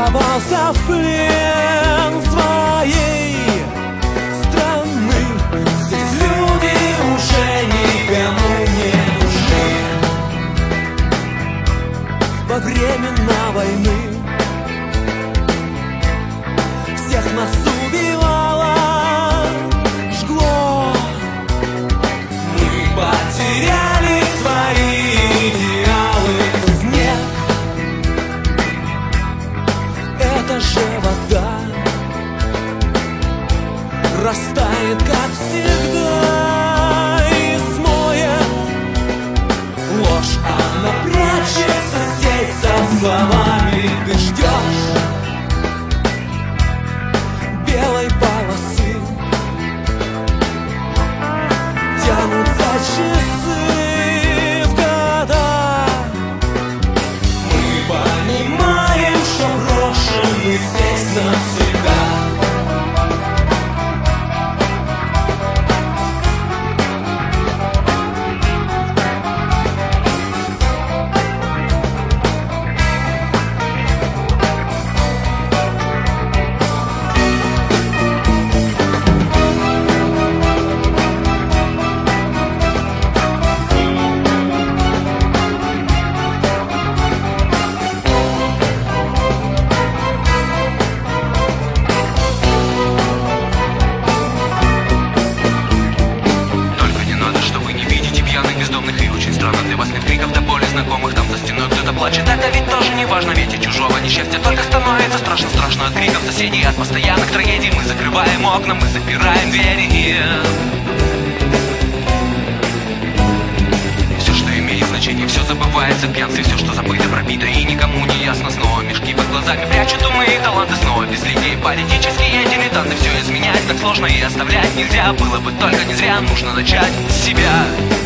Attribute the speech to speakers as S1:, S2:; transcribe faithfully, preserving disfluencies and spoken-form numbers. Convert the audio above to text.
S1: попался в плен своей страны. Здесь люди уже никому не нужны. Во времена войны всех нас убивало, жгло. Мы потеряли свои идеалы. Снег — это же вода, растает, как всегда, и смоет ложь. Она прячется здесь за словами. Ты ждешь белой полосы, тянутся часы в года. Мы понимаем, что брошены здесь навсегда.
S2: И очень странно для вас нет криков до боли знакомых. Там за стеной кто-то плачет. Это ведь тоже не важно, ведь и чужого несчастья только становится страшно. Страшно от криков соседей, от постоянных трагедий. Мы закрываем окна, мы запираем двери. И все, что имеет значение, все забывается в пьянстве. Все, что забыто, пробито и никому не ясно. Снова мешки под глазами прячут умы и таланты. Снова безликие политические дилетанты. Все изменять так сложно и оставлять нельзя. Было бы только не зря, нужно начать с себя.